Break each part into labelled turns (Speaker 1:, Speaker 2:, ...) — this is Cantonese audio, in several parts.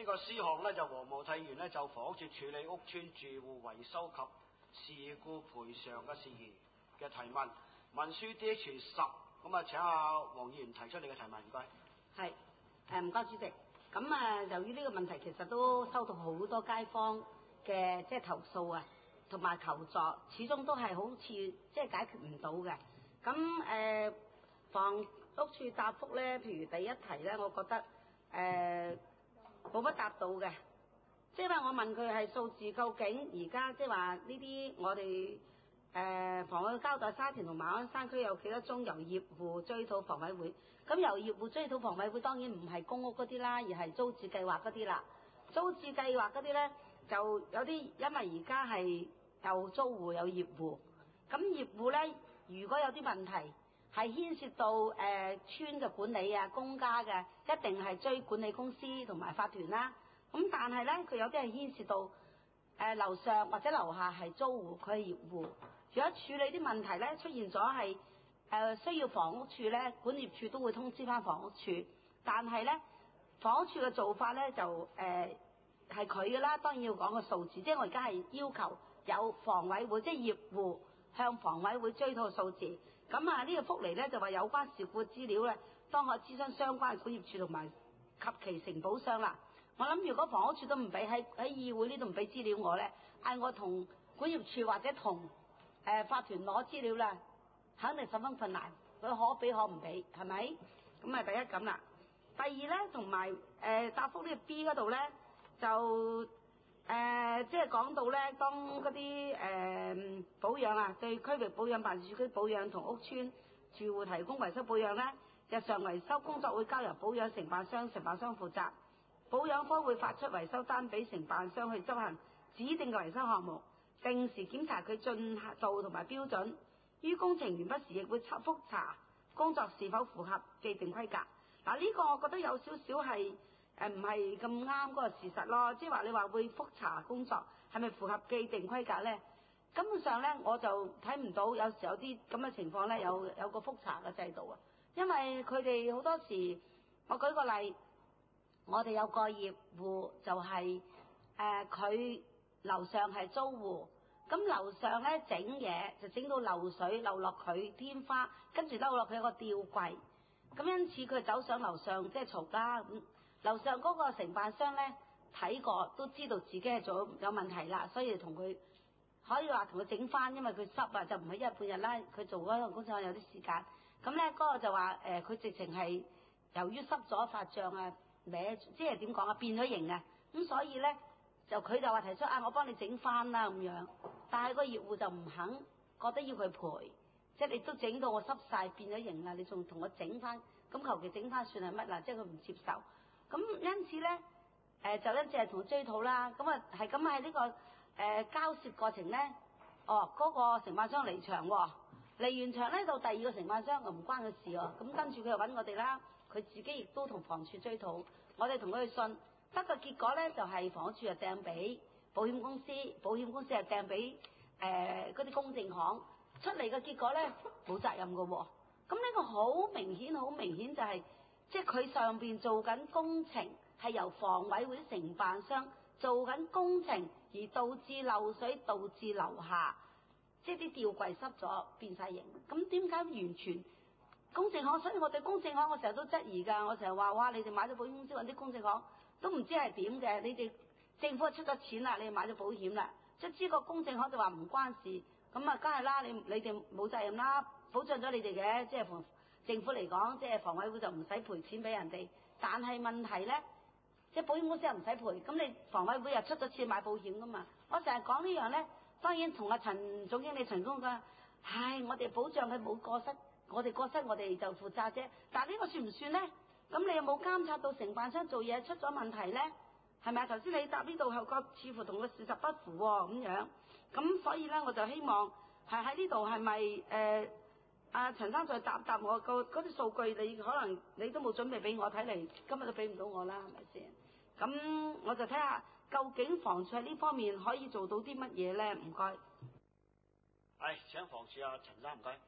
Speaker 1: 呢個詩項呢，就黃務替員呢，就房屋署處理屋邨住戶維修及事故賠償嘅事宜嘅提問，文書 DH10，咁啊請阿黃議員提出你嘅提問，唔該。
Speaker 2: 係，唔該主席。咁啊，由於呢個問題其實都收到好多街坊嘅即係投訴啊，同埋求助，始終都係好似即係解決唔到嘅。咁房屋署答覆咧，譬如第一題咧，我覺得冇乜答到嘅，即係話我問佢係數字究竟而家即係話呢啲我哋房委會交代沙田同馬鞍山區有幾多宗由業戶追討房委會，咁由業戶追討房委會當然唔係公屋嗰啲啦，而係租置計劃嗰啲啦。租置計劃嗰啲咧就有啲因為而家係有租戶有業戶，咁業戶咧如果有啲問題係牽涉到村嘅管理啊、公家嘅，一定係追管理公司同埋法團啦。咁但係咧佢有啲係牽涉到樓上或者樓下係租戶，佢係業戶。如果處理啲問題咧出現咗係需要房屋處咧，管業處都會通知翻房屋處。但係咧房屋處嘅做法咧就係佢嘅啦，當然要講個數字。即係我而家係要求有房委會，即係業戶向房委會追討數字。咁啊呢個福利咧就話有關事故資料咧，當可諮詢相關管業處同埋及其承保商啦。我諗如果房屋處都唔俾喺議會呢度唔俾資料我咧，嗌我同管業處或者同法團攞資料啦，肯定十分困難。佢可俾可唔俾，係咪？咁啊第一咁啦。第二咧，同埋答覆呢個 B 嗰度咧，就即係講到咧，當嗰啲保養啊，對區域保養辦事處區保養同屋邨住戶提供維修保養咧，日常維修工作會交由保養承辦商負責。保養科會發出維修單俾承辦商去執行指定嘅維修項目，定時檢查佢進度同埋標準。於工程完畢時，亦會覆查工作是否符合既定規格。嗱，呢個我覺得有少少係唔係咁啱嗰個事實咯。即係話你話會覆查工作係咪符合既定規格呢？根本上呢，我就睇唔到有時有啲咁嘅情況呢，有個覆查嘅制度啊。因為佢哋好多時，我舉個例。我哋有個業戶就係佢樓上係租戶，咁樓上咧整嘢就整到漏水漏落佢天花，跟住漏落佢有個吊櫃，咁因此佢走上樓上即係嘈啦。咁樓上嗰個承辦商咧睇過都知道自己係做有問題啦，所以同佢可以話同佢整翻，因為佢濕啊就唔係一日半日啦，佢做嗰個工作有啲時間。咁咧嗰個就話佢直情係由於濕咗發脹啊。即係點講啊？變咗形啊！咁所以咧，佢就話提出我幫你整翻啦咁樣。但係個業戶就唔肯，覺得要佢賠，即係你都整到我濕晒變咗形啦，你仲同我整翻？咁求其整翻算係乜啦？即係佢唔接受。咁因此咧，就一直係同佢追討啦。咁啊係咁喺呢個交涉過程咧，嗰個承辦商離場喎。離完場咧，到第二個承辦商就唔關佢事喎。咁跟住佢又揾我哋啦，佢自己亦都同房署追討，我哋同佢去信，得個結果咧就係房署就掟俾保險公司，保險公司就掟俾嗰啲公證行，出嚟嘅結果咧冇責任㗎喎。咁呢個好明顯就係即係佢上邊做緊工程，係由房委會承辦商做緊工程，而導致漏水，導致樓下。即係啲吊櫃濕咗變晒形，咁點解完全公證行？所以我對公證行我成日都質疑㗎，我成日話哇，你哋買咗保險公司揾啲公證行都唔知係點嘅，你哋政府出咗錢啦，你哋買咗保險啦，即係知個公證行就話唔關事，咁啊梗係啦，你哋冇責任啦，保障咗你哋嘅，即係政府嚟講，即係房委會就唔使賠錢俾人哋，但係問題咧，即係保險公司又唔使賠，咁你房委會又出咗錢買保險㗎嘛，我成日講呢樣咧。當然同阿陳總經理陳工講，我哋保障佢冇過失，我哋過失我哋就負責啫。但係呢個算唔算咧？咁你有冇監察到承辦商做嘢出咗問題咧？係咪啊？頭先你答呢度後覺似乎同個事實不符喎，咁樣。咁所以咧，我就希望係喺呢度係咪阿陳生再答我嗰啲數據，你可能你都冇準備俾我，睇嚟今日都俾唔到我啦，係咪先？咁我就睇下究竟房署喺呢方面可以做到啲乜嘢咧？唔該。
Speaker 1: 係請房署阿陳生，唔該。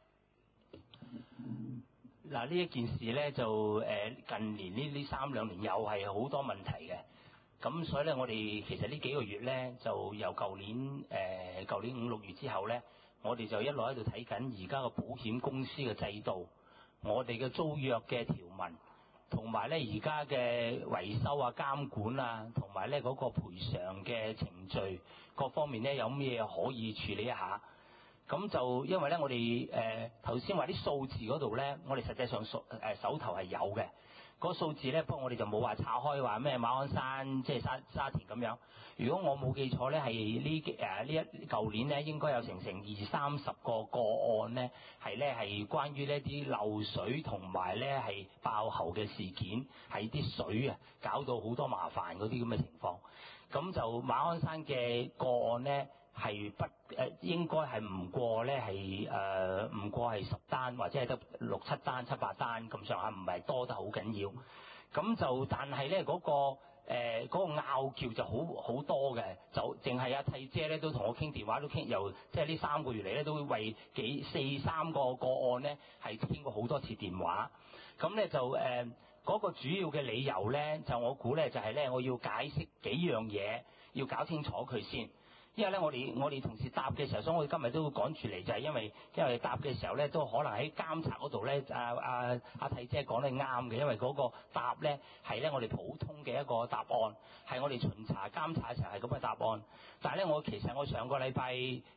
Speaker 3: 嗱，呢一件事咧就近年呢3-2年又係好多問題嘅。 咁所以咧，我哋其實呢幾個月咧，就由舊年5、6月之後咧，我哋就一路喺度睇緊而家個保險公司嘅制度，我哋嘅租約嘅條文，同埋咧而家嘅維修啊、監管啊，同埋咧嗰個賠償嘅程序各方面咧，有咩可以處理一下？咁就因為咧，我哋頭先話啲數字嗰度咧，我哋實際上手頭係有嘅。嗰個數字咧，不過我哋就冇話拆開話咩馬鞍山即係沙田咁樣。如果我冇記錯咧，係舊年咧應該有成20-30個個案咧，係關於呢啲漏水同埋咧係爆喉嘅事件，係啲水啊搞到好多麻煩嗰啲咁嘅情況。咁就馬鞍山嘅個案咧係應該係唔過咧唔過係10單或者係得6、7單、7、8單咁上下，唔係多得好緊要。咁就但係咧嗰個拗撬就好多嘅，就淨係阿契姐咧都同我傾電話都傾，由即係呢3個月嚟咧都會為3個個案咧係傾過好多次電話。咁咧就嗰個主要嘅理由咧，就我估咧就係咧我要解釋幾樣嘢，要搞清楚佢先。因為咧，我哋同事答嘅時候，所以我哋今日都會趕住嚟，就係因為答嘅時候咧，都可能喺監察嗰度咧，阿契姐講得啱嘅，因為嗰個答咧係咧我哋普通嘅一個答案，係我哋巡查監察嘅時候係咁嘅答案。但係咧，其實我上個禮拜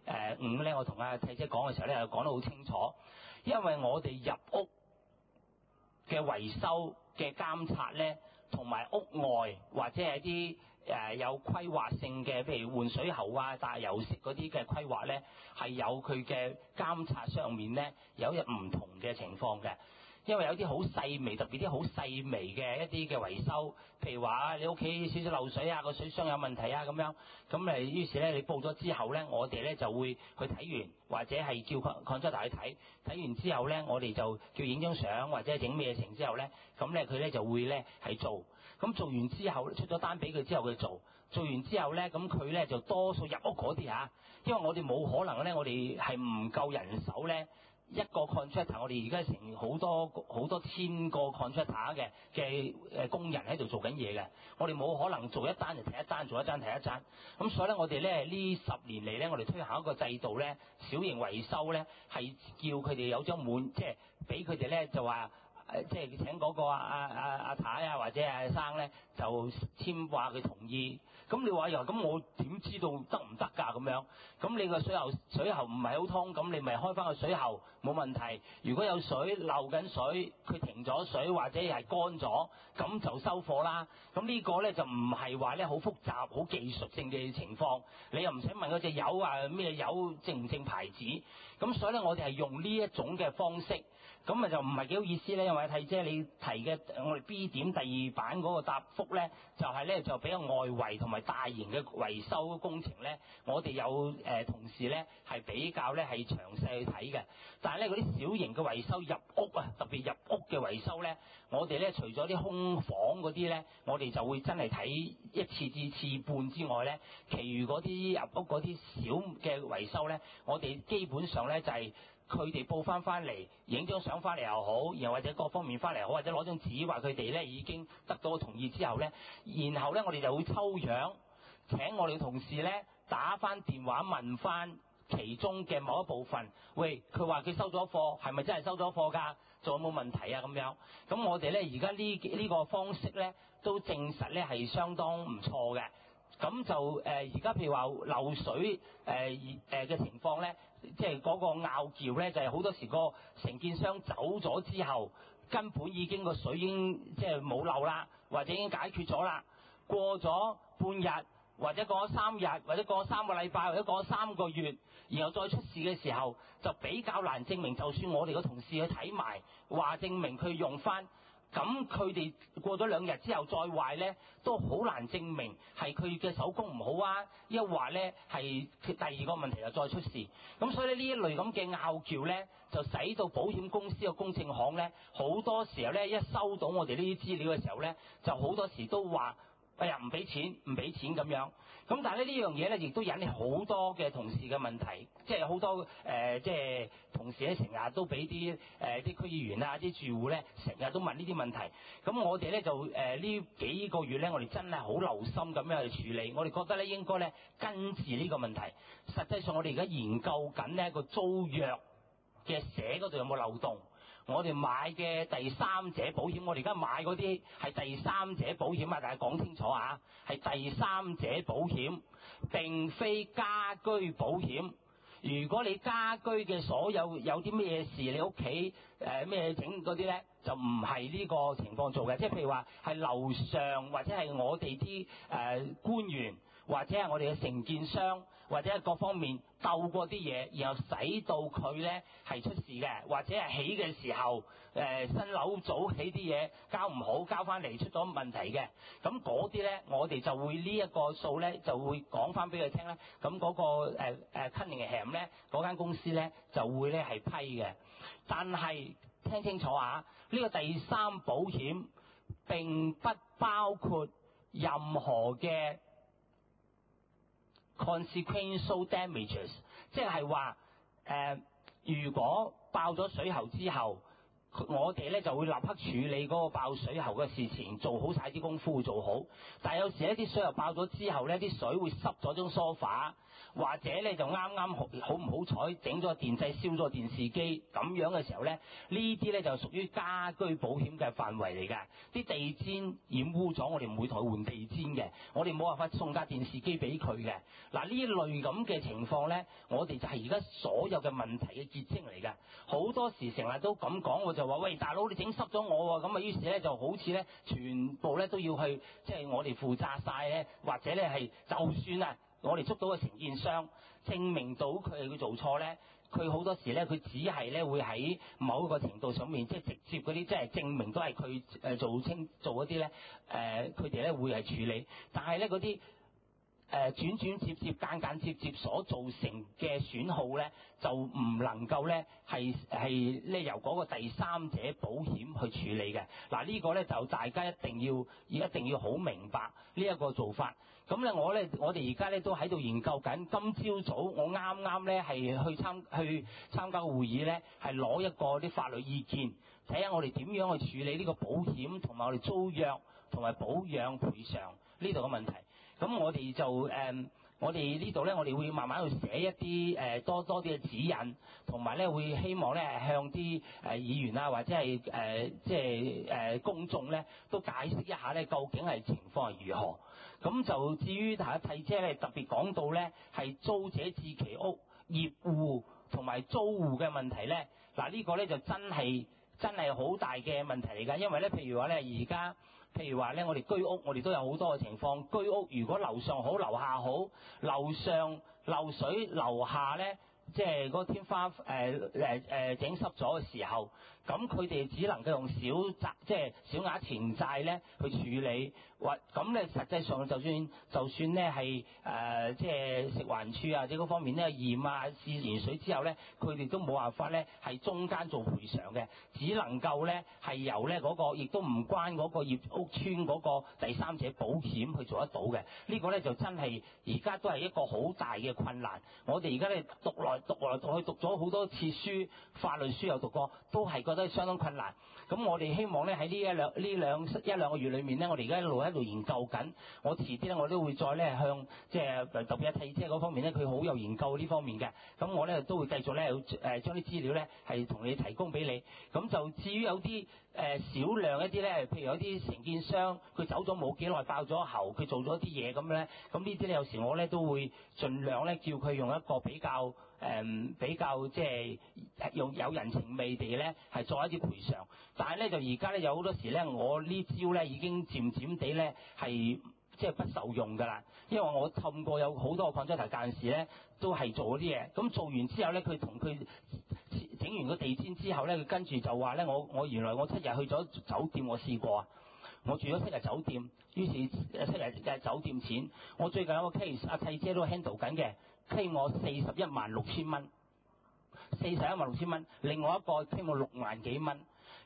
Speaker 3: 5咧，我同阿契姐講嘅時候咧，就講得好清楚，因為我哋入屋嘅維修嘅監察咧，同埋屋外或者係啲有規劃性嘅，譬如換水喉啊、大油色嗰啲嘅規劃咧，係有佢嘅監察上面咧有一唔同嘅情況嘅。因為有啲好細微，特別啲好細微嘅一啲嘅維修，譬如話你屋企少少漏水啊，個水箱有問題啊咁樣，咁於是咧你報咗之後咧，我哋咧就會去睇完，或者係叫contractor去睇完之後咧，我哋就叫影張相或者整咩成之後咧，咁咧佢咧就會咧係做，咁做完之後出咗單俾佢之後佢做完之後咧，咁佢咧就多數入屋嗰啲嚇，因為我哋冇可能咧，我哋係唔夠人手咧。一個 contractor， 我哋而家成好多千個 contractor 嘅工人喺度做緊嘢嘅，我哋冇可能做一單就提一單，做一單提一單。咁所以咧，我哋咧呢10年嚟咧，我哋推行一個制度咧，小型維修咧係叫佢哋有張滿，即係俾佢哋咧就話即係請嗰個阿太啊或者阿生咧就簽話佢同意。咁你話又咁我點知道得唔得㗎咁樣？咁你個水喉唔係好通，咁你咪開翻個水喉冇問題。如果有水漏緊水，佢停咗水或者係乾咗，咁就收貨啦。咁呢個咧就唔係話咧好複雜、好技術性嘅情況。你又唔使問嗰隻油啊咩油正唔正牌子。咁所以咧，我哋係用呢一種嘅方式。咁咪就唔係幾好意思咧，因為契姐你提嘅我哋 B 點第2版嗰個答覆咧，就係咧就比較外圍同埋大型嘅維修工程咧，我哋有同事咧係比較咧係詳細去睇嘅。但係咧嗰啲小型嘅維修入屋啊，特別入屋嘅維修咧，我哋咧除咗啲空房嗰啲咧，我哋就會真係睇1次至次半之外咧，其餘嗰啲入屋嗰啲小嘅維修咧，我哋基本上咧就係佢哋報翻嚟，影張相翻嚟又好，然後或者各方面翻嚟好，或者攞張紙話佢哋咧已經得到同意之後咧，然後咧我哋就會抽樣請我哋嘅同事咧打翻電話問翻其中嘅某一部分，喂，佢話佢收咗貨，係咪真係收咗貨㗎？仲有冇問題啊？咁樣，咁我哋咧而家呢個方式咧都證實咧係相當唔錯嘅。咁就而家譬如話漏水嘅情況咧，即係嗰個拗撬咧，就係好多時個承建商走咗之後，根本已經個水已經即係冇漏啦，或者已經解決咗啦。過咗半日，或者過咗3日，或者過咗3個禮拜，或者過咗3個月，然後再出事嘅時候，就比較難證明。就算我哋個同事去睇埋，話證明佢用翻。咁佢哋過咗2日之後再壞咧，都好難證明係佢嘅手工唔好啊，一話咧係第2個問題又再出事。咁所以呢一類咁嘅拗撬咧，就使到保險公司嘅公證行咧，好多時候咧一收到我哋呢啲資料嘅時候咧，就好多時都話哎呀唔俾錢咁樣。咁但係呢樣嘢咧，亦都引起好多嘅同事嘅問題，即係好多即係同事咧成日都俾啲區議員啊、啲住戶咧成日都問呢啲問題。咁我哋咧就呢幾個月咧，我哋真係好留心咁樣去處理。我哋覺得咧應該咧根治呢個問題。實際上我哋而家研究緊呢個租約嘅寫嗰度有冇漏洞。我哋買嘅第三者保險，我哋而家買嗰啲係第三者保險啊！大家講清楚啊，係第三者保險，並非家居保險。如果你家居嘅所有啲咩事，你屋企咩整嗰啲咧，就唔係呢個情況做嘅。即係譬如話係樓上或者係我哋啲官員，或者係我哋嘅承建商，或者係各方面鬥過啲嘢，然後使到佢咧係出事嘅，或者係起嘅時候新樓早起啲嘢交唔好，交翻嚟出咗問題嘅，咁嗰啲咧我哋就會呢一個數咧就會講翻俾佢聽咧，咁嗰個Cunningham咧嗰間公司咧就會咧係批嘅。但係聽清楚啊，呢個第三保險並不包括任何嘅consequential damages， 即係話如果爆咗水喉之後，我哋咧就會立刻處理嗰個爆水喉嘅事情，做好晒啲功夫會做好。但係有時咧啲水喉爆咗之後咧，啲水會濕咗張梳化，或者咧就啱啱好唔好彩整咗個電掣燒咗個電視機咁樣嘅時候咧，呢啲咧就屬於家居保險嘅範圍嚟㗎。啲地氈染污咗，我哋唔會同佢換地氈嘅，我哋冇辦法送架電視機俾佢嘅。嗱，呢類咁嘅情況咧，我哋就係而家所有嘅問題嘅結晶嚟㗎。好多時成日都咁講，我就話喂，大佬你整濕咗我喎，咁啊於是咧就好似咧全部咧都要去即係我哋負責晒咧，或者咧係就算啊我哋捉到個承建商證明到佢係佢做錯咧，佢好多時咧佢只係咧會喺某一個程度上面即係直接嗰啲即係證明都係佢做嗰啲咧佢哋咧會係處理，但係咧嗰啲轉接間接所造成嘅損耗咧，就唔能夠咧係咧由嗰個第三者保險去處理嘅。嗱，呢個咧就大家一定要好明白呢一個做法。咁咧我哋而家咧都喺度研究緊。今朝早我啱咧係去參加個會議咧，係攞一個啲法律意見，睇下我哋點樣去處理呢個保險同埋我哋租約同埋保養賠償呢度嘅問題。咁我哋就我哋呢度咧，我哋會慢慢去寫一啲多啲嘅指引，同埋咧會希望咧向啲議員啊，或者係即係公眾咧，都解釋一下咧究竟係情況係如何。咁就至於大家睇車咧，特別講到咧係租者置其屋業戶同埋租戶嘅問題咧，嗱呢個咧就真係好大嘅問題嚟㗎，因為咧譬如話咧而家。譬如話咧，我哋居屋，我哋都有好多嘅情況。居屋如果樓上好，樓下好，樓上漏水，樓下咧即係嗰個天花整濕咗嘅時候，咁佢哋只能夠用即係小額錢債咧去處理。或咁咧，實際上就算咧係即係食環署啊，或者嗰方面咧驗啊試完水之後咧，佢哋都冇辦法咧係中間做賠償嘅，只能夠咧係由咧嗰個亦都唔關嗰個業屋村嗰個第三者保險去做得到嘅。呢個咧就真係而家都係一個好大嘅困難。我哋而家咧讀來讀去讀咗好多次書，法律書又讀過，都係覺得相當困難。咁我哋希望咧喺呢一兩個月裏面咧，我哋而家一路喺度研究緊。我遲啲咧我都會再咧向即係特別係汽車嗰方面咧，佢好有研究呢方面嘅。咁我咧都會繼續咧將啲資料咧係同你提供俾你。咁就至於有啲少量一啲咧，譬如有啲承建商佢走咗冇幾耐爆咗喉，佢做咗啲嘢咁咧，咁呢啲咧有時我咧都會盡量咧叫佢用一個比較即係用有人情味地咧係作一啲賠償。但係咧就而家咧有好多時咧，我呢招咧已經漸地咧係即係不受用㗎啦。因為我氹過有好多個礦井頭幹事咧，都係做嗰啲嘢。咁做完之後咧，佢同佢整完個地氈之後咧，佢跟住就話咧，我原來我7日去咗酒店，我試過啊，我住咗7日酒店，於是7日嘅酒店錢，我最近有個 case，阿契姐都 handle 緊嘅，claim我416000蚊，416000蚊，另外一個 claim我6萬幾蚊。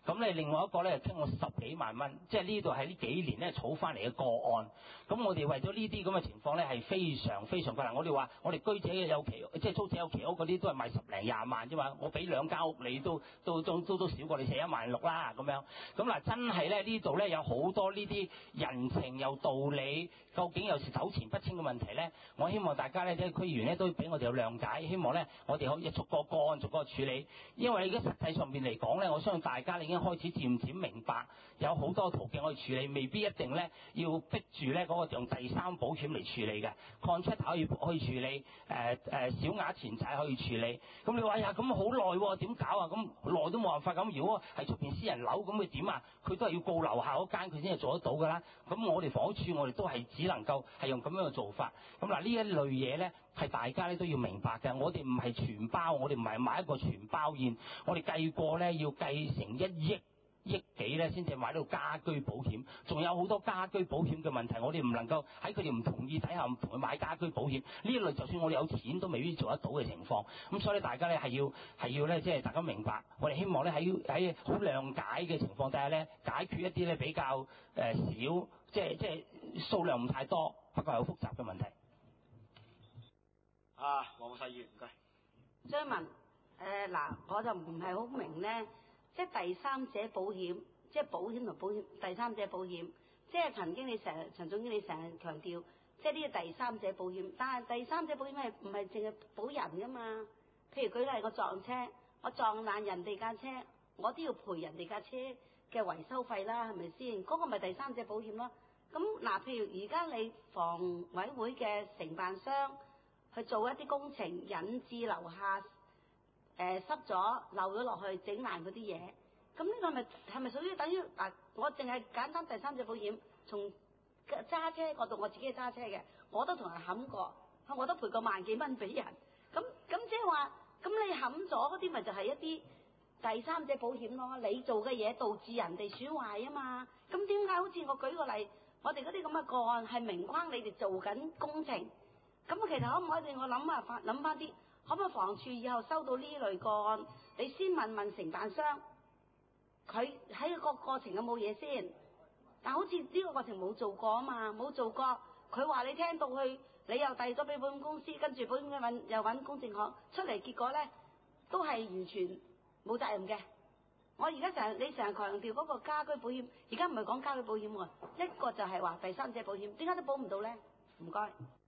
Speaker 3: 咁咧另外一個咧傾我10幾萬蚊，即係呢度係呢幾年咧儲翻嚟嘅個案。咁我哋為咗呢啲咁嘅情況咧係非常非常困難。我哋話我哋居者有其即係租者有其屋嗰啲都係賣10零20萬啫嘛，我俾2間屋你都少過你寫1萬6啦咁樣。咁嗱真係咧呢度咧有好多呢啲人情有道理，究竟有時糾纏不清嘅問題咧，我希望大家咧啲區議員咧都俾我哋有諒解，希望咧我哋可以逐個個案逐個處理。因為而家實際上面嚟講咧，我相信大家已經開始漸漸明白，有好多途徑可以處理，未必一定咧要逼住咧嗰個用第三保險嚟處理嘅 contract 可以處理，小額錢債可以處理。咁你話呀咁好耐喎，點搞啊？咁耐都冇辦法。咁如果係出邊私人樓咁佢點啊？佢都係要告樓下嗰間佢先係做得到㗎啦。咁我哋房屋處我哋都係只能夠係用咁樣嘅做法。咁嗱呢一類嘢咧係大家咧都要明白嘅。我哋唔係全包，我哋唔係買一個全包宴，我哋計過咧要計成1億幾咧先至買到家居保險，仲有好多家居保險嘅問題，我哋唔能夠喺佢哋唔同意底下唔同佢買家居保險呢一類，就算我哋有錢都未必做得到嘅情況。咁所以大家咧係要咧即係大家明白，我哋希望咧喺好諒解嘅情況底下咧解決一啲咧比較少，即係數量唔太多，不過係好複雜嘅問題。
Speaker 1: 黃世業唔該。
Speaker 2: 張文嗱，我就唔係好明咧。即係第三者保險，即係保險同保險第三者保險，即係陳總經理成日強調，即係呢個第三者保險。但係第三者保險係唔係淨係保人㗎嘛？譬如舉例，我撞車，我撞爛人哋架車，我都要賠人哋架車嘅維修費啦，係咪先？嗰個咪第三者保險咯。咁嗱，譬如而家你房委會嘅承辦商去做一啲工程，引致樓下濕咗漏咗落去整爛嗰啲嘢，咁呢個係咪屬於等於嗱？我淨係簡單第三者保險，從揸車角度，我自己係揸車嘅，我都同人冚過，我都賠過萬幾蚊俾人。咁即係話，咁你冚咗嗰啲咪就係一啲第三者保險咯？你做嘅嘢導致人哋損壞啊嘛。咁點解好似我舉個例，我哋嗰啲咁嘅個案係明框你哋做緊工程，咁其實可唔可以我諗翻啲？可唔可以房署以後收到呢類個案，你先問承辦商，佢喺個過程有冇嘢先？但好似呢個過程冇做過啊嘛，冇做過，佢話你聽到去，你又遞咗俾保險公司，跟住保險公司又揾公證行出嚟，結果咧都係完全冇責任嘅。我而家你成日強調嗰個家居保險，而家唔係講家居保險喎，一個就係話第三者保險，點解都保唔到咧？唔該，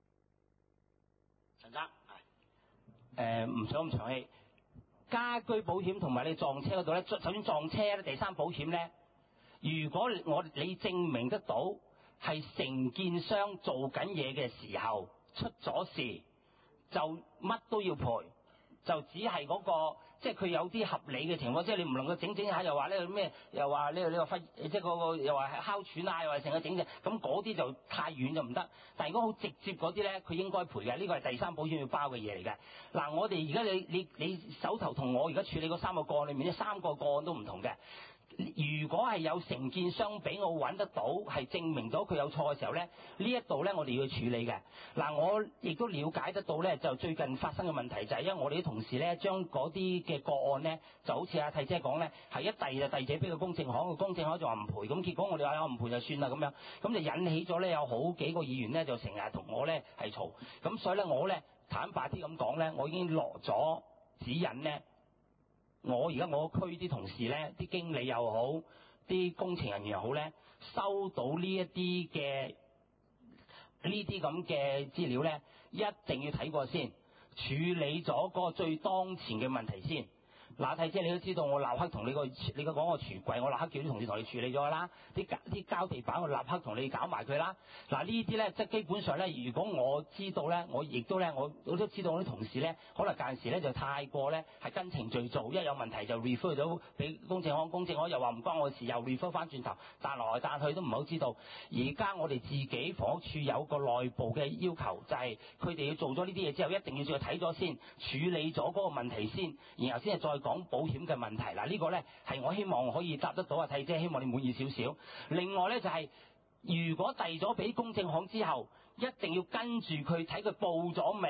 Speaker 1: 陳生。
Speaker 3: 唔想咁長氣，家居保險同埋你撞車嗰度咧，首先撞車咧，第三保險咧，如果你證明得到係承建商做緊嘢嘅時候出咗事，就乜都要賠，就只係嗰個即係佢有啲合理嘅情況，即係你唔能夠整下又話呢咩，又話呢個肺，即係嗰個又話係哮喘啊，又話成個整隻，咁嗰啲就太遠就唔得。但係如果好直接嗰啲咧，佢應該賠嘅，呢個係第三保險要包嘅嘢嚟嘅。嗱，我哋而家你手頭同我而家處理嗰3個個案裏面，呢3個個案都唔同嘅。如果係有承建商俾我揾得到，係證明咗佢有錯嘅時候咧，呢一度咧我哋要處理嘅。嗱，我亦都了解得到咧，就最近發生嘅問題就係因為我哋啲同事咧將嗰啲嘅個案咧，就好似阿娣姐講咧，係一遞就遞者俾個公證行，個公證行就話唔賠，咁結果我哋話我唔賠就算啦咁樣，咁就引起咗咧有好幾個議員咧就成日同我咧係嘈，咁所以咧我咧坦白啲咁講咧，我已經落咗指引咧。我而家我區啲同事咧，啲經理又好，啲工程人員又好咧，收到呢一啲咁嘅資料咧，一定要睇過先，處理咗個最當前嘅問題先。嗱，娣姐你都知道，我立刻同你講個櫥櫃，我立刻叫啲同事同你處理咗啦。啲膠地板我立刻同你搞埋佢啦。嗱，呢啲咧即係基本上咧，如果我知道咧，我都知道我啲同事咧，可能間時咧就太過咧係跟程序做，一有問題就 refer 到俾公證行，公證行又話唔關我事，又 refer 翻轉頭，彈來彈去都唔係好知道。而家我哋自己房屋處有個內部嘅要求，就係佢哋要做咗呢啲嘢之後，一定要再睇咗先，處理咗嗰個問題先，然後先係再講保險嘅問題。嗱，呢個咧係我希望可以答得到啊，娣姐，希望你滿意少少。另外咧就係，如果遞咗俾公證行之後，一定要跟住佢睇佢報咗未，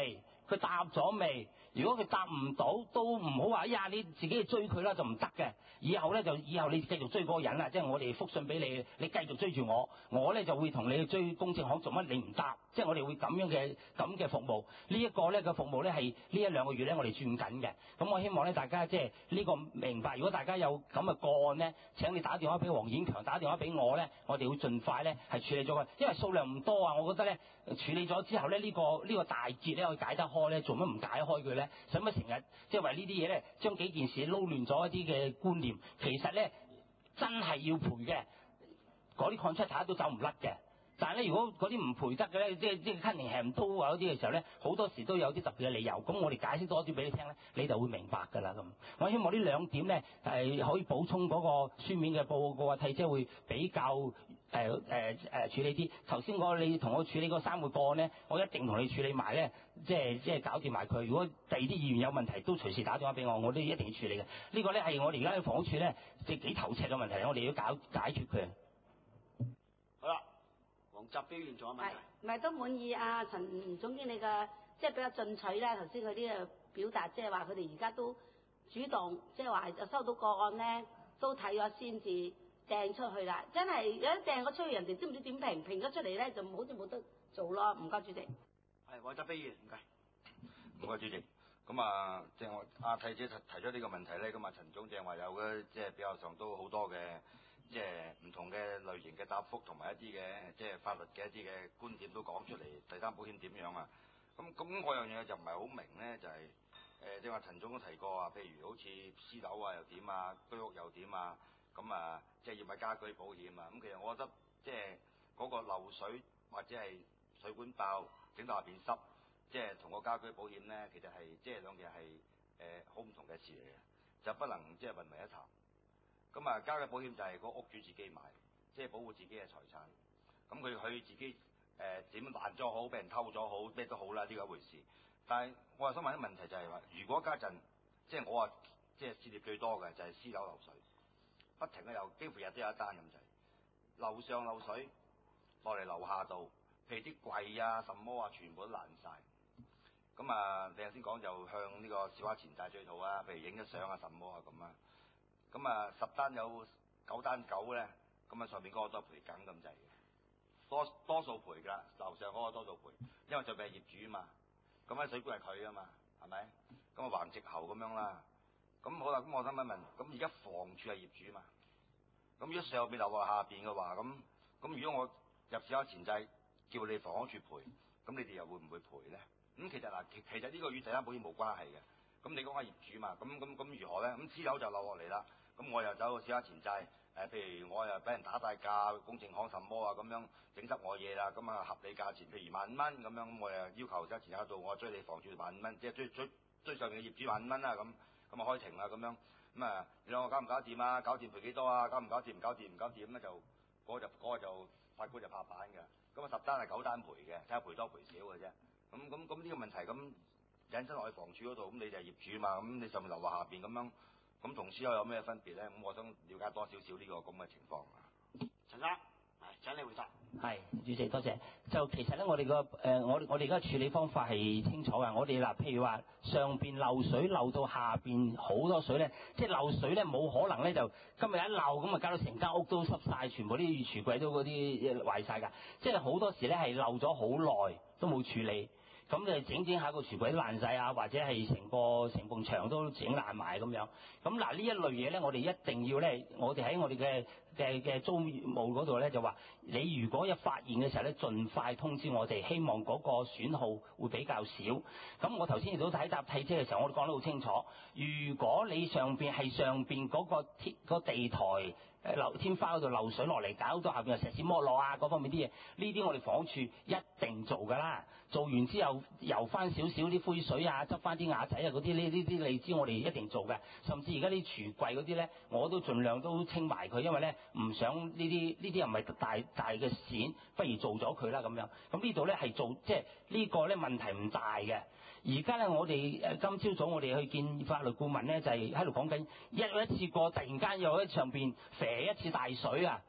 Speaker 3: 佢答咗未？如果佢答唔到，都唔好話呀，你自己去追佢啦，就唔得嘅。以後你繼續追嗰個人啦，即係我哋覆信俾你，你繼續追住我，我咧就會同你去追公證行做乜你唔答，即係我哋會咁嘅服務。呢一個咧嘅服務咧係呢一兩個月咧我哋轉緊嘅。咁我希望咧大家即係呢個明白。如果大家有咁嘅個案咧，請你打電話俾黃顯強，打電話俾我咧，我哋會盡快咧係處理咗佢，因為數量唔多啊。我覺得咧處理咗之後咧呢個大結咧可以解得開咧，做乜唔解開佢咧？使乜成日即係為呢啲嘢咧將幾件事撈亂咗一啲嘅觀念？其實咧真係要賠嘅，嗰啲 contractor 都走唔甩嘅。但係咧，如果嗰啲唔賠得嘅咧，即係 cutting hand 刀啊嗰啲嘅時候咧，好多時都有啲特別嘅理由。咁我哋解釋多啲俾你聽咧，你就會明白㗎啦。咁我希望呢兩點咧係可以補充嗰個書面嘅報告啊，替姐會比較處理啲。頭先你同我處理嗰3個個案咧，我一定同你處理埋咧，即係搞掂埋佢。如果第二啲議員有問題，都隨時打電話俾我，我都一定要處理嘅。呢個咧係我哋而家嘅房屋處咧，即係幾頭赤嘅問題，我哋要解決佢。
Speaker 1: 好啦。黃澤標員仲有問題？
Speaker 2: 唔係都滿意啊，陳總經理嘅即係比較進取啦。頭先嗰啲嘅表達，即係話佢哋而家都主動，即係話收到個案咧，都睇咗先至掟出去啦。真係有一掟咗出去，人哋知唔知點評咗出嚟咧，就好似冇得做咯。唔該主席。
Speaker 1: 係黃澤標員，唔該。
Speaker 4: 唔該主席。咁啊，即係我阿替姐提咗呢個問題咧，咁啊陳總正話有嘅，即係比較上都好多嘅。即係唔同嘅類型嘅答覆同埋一啲嘅即係法律嘅一啲嘅觀點都講出嚟，第三保險點樣啊？咁嗰樣嘢就唔係好明咧，就係即係話陳總都提過啊，譬如好似私樓啊又點啊，居屋又點啊，咁啊即係要買家居保險啊。咁其實我覺得即係嗰個漏水或者係水管爆整到下邊濕，即係同個家居保險咧，其實係即係兩件係好唔同嘅事嚟嘅，就不能即係混為一談。咁啊，家居保險就係個屋主自己買，即係保護自己嘅財產。咁佢自己點爛咗好，俾人偷咗好，咩都好啦，呢個一回事。但係我又想問一個問題就係話，如果家陣即係我即係涉獵最多嘅就係私樓漏水，不停有幾乎日都有一單咁滯，樓上漏水落嚟樓下度，譬如啲櫃啊、什麼啊，全部都爛晒。咁啊，你頭先講就向呢個小額錢債追討啊，譬如影咗相啊、什麼啊咁啊。咁啊，10單有9單9咧，咁啊上面嗰個都係賠緊咁滯嘅，多數賠㗎，樓上嗰個多數賠，因為就係業主啊嘛，咁啊水管係佢啊嘛，係咪？咁啊橫直喉咁樣啦，咁好啦，咁我想問，咁而家房署係業主嘛？咁如果上邊樓落下邊嘅話，咁如果我入小額錢債叫你房屋署賠，咁你哋又會唔會賠咧？咁其實嗱，其實呢個與第三保險冇關係嘅，咁你講下業主嘛，咁如何咧？咁私樓就漏落嚟啦。咁我又走小額錢債，譬如我又俾人打大價，公證行什麼啊咁樣整濕我嘢啦，咁啊合理價錢，譬如15,000蚊咁樣，咁我又要求小額錢債度，我追你房署15,000蚊，即係追上面嘅業主15,000蚊啦，咁啊開庭啦咁樣，咁啊你話我搞唔搞掂啊？搞掂賠幾多啊？搞唔搞掂？唔搞掂唔搞掂，咁就嗰個就法官就拍板嘅，咁啊10單係9單賠嘅，睇下賠多賠少嘅啫。咁呢個問題咁引申落去房署嗰度，咁你就係業主嘛，咁你上面樓下邊咁樣。咁同私樓有咩分別咧？咁我想了解多少少呢個咁嘅情況啊。
Speaker 1: 陳生，請你回答。
Speaker 3: 係，主席多謝。就其實咧，我哋我哋而家處理方法係清楚嘅。我哋嗱，譬如話上邊漏水漏到下邊好多水咧，即係漏水咧冇可能咧就今日一漏咁啊，搞到成間屋都濕晒，全部啲櫥櫃都嗰啲壞晒㗎。即係好多時咧係漏咗好耐都冇處理。咁就整下個櫥櫃都爛晒啊，或者係成埲牆都整爛埋咁樣。咁嗱呢一類嘢咧，我哋一定要咧，我哋喺我哋嘅租務嗰度咧就話，你如果一發現嘅時候咧，盡快通知我哋，希望嗰個損耗會比較少。咁我頭先亦都睇搭替車嘅時候，我都講得好清楚。如果你上邊嗰個地台天花嗰度漏水落嚟，搞到下邊有石屎剝落啊，嗰方面啲嘢，呢啲我哋房屋處一定做㗎啦。做完之後游翻少少啲灰水啊，執翻啲瓦仔啊嗰啲，呢啲你知我哋一定做嘅。甚至而家啲櫥櫃嗰啲咧，我都盡量都清埋佢，因為咧唔想呢啲又唔係大嘅錢，不如做咗佢啦咁樣。咁呢度咧係做即係呢個咧問題唔大嘅。而家咧我哋今朝早我哋去見法律顧問咧，就係喺度講緊一次過突然間又喺上邊射一次大水啊！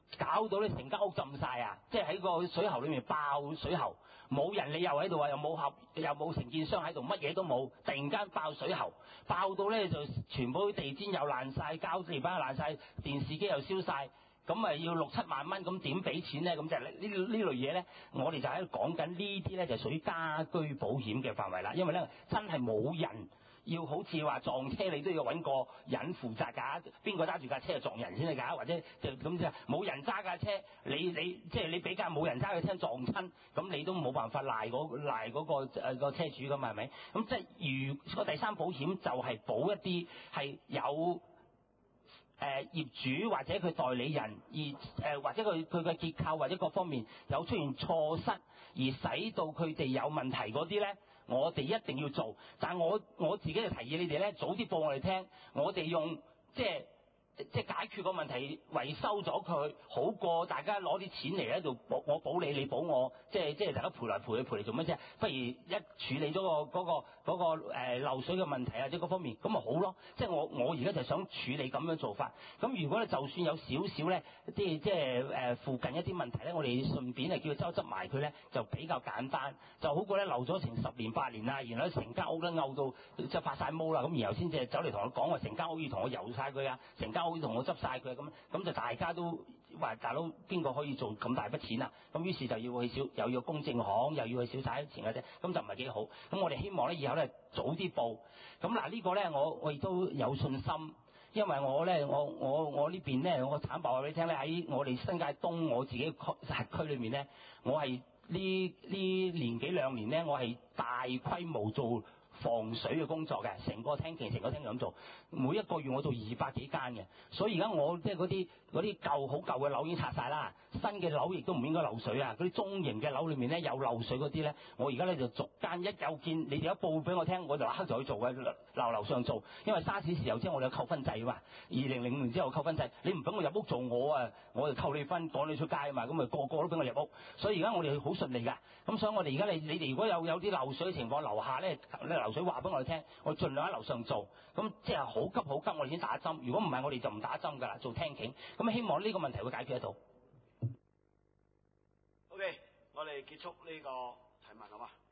Speaker 3: 搞到咧成間屋浸晒啊！即係喺個水喉裏面爆水喉，冇人理由喺度啊，又冇合，又冇承建商喺度，乜嘢都冇，突然間爆水喉，爆到咧就全部地氈又爛晒，膠地板又爛晒，電視機又燒晒。咁咪要6、7萬蚊，咁點俾錢咧？咁就係呢類嘢咧，我哋就喺度講緊呢啲咧，就屬於家居保險嘅範圍啦。因為咧真係冇人要好似話撞車，你都要揾個人負責㗎。邊個揸住架車就撞人先得㗎？或者就咁啫，冇人揸架車，你即係你比較冇人揸架車撞親，咁你都冇辦法賴嗰個車主㗎嘛？係咪？咁即係如果第三保險就係保一啲係有。業主或者佢代理人或者佢嘅結構或者各方面有出現錯失，而使到佢哋有問題嗰啲咧，我哋一定要做。但係我自己就提議你哋咧，早啲報我哋聽，我哋用即係解決個問題，維修咗佢，好過大家攞啲錢嚟喺度我保你，你保我，即係大家賠來賠去，賠嚟做乜啫？不如一處理咗嗰個漏水嘅問題啊，即係嗰方面，咁咪好咯。即係我而家就想處理咁樣做法。咁如果咧就算有少少咧，即係附近一啲問題咧，我哋順便係叫佢執埋佢咧，就比較簡單，就好過咧漏咗成10年8年啦，然後成間屋咧漚到即係發晒毛啦，咁然後先至走嚟同我講話成間屋要同我油晒佢啊，成間屋要同我執晒佢，咁就大家都話大佬邊個可以做咁大筆錢啊？咁於是就要去又要公證行，又要去少晒錢嘅啫，咁就唔係幾好。咁我哋希望咧以後咧早啲報。咁嗱呢個咧我亦都有信心，因為我呢邊咧，我坦白話俾你聽咧，喺我哋新界東我自己轄區裏面咧，我係呢年幾兩年咧，我係大規模做防水嘅工作嘅，成個廳咁做，每一個月我做200幾間嘅，所以而家我即係嗰啲好舊嘅樓已經拆晒啦，新嘅樓亦都唔應該漏水啊！嗰啲中型嘅樓裏面咧有漏水嗰啲咧，我而家咧就逐間一有見你哋一報俾我聽，我就立刻就去做嘅，樓上做，因為沙士時候之後我哋有扣分制啊嘛，2005年之後扣分制，你唔俾我入屋做我就扣你分趕你出街啊嘛，咁咪個個都俾我入屋，所以而家我哋好順利㗎，咁所以我哋而家你哋如果有啲漏水嘅情況，樓下咧漏水話俾我哋聽，我盡量喺樓上做，咁即係好急，我哋先打針。如果唔係，我哋就唔打針㗎啦，做聽警。咁希望呢個問題會解決得到。
Speaker 1: OK，我哋結束呢個提問好嘛？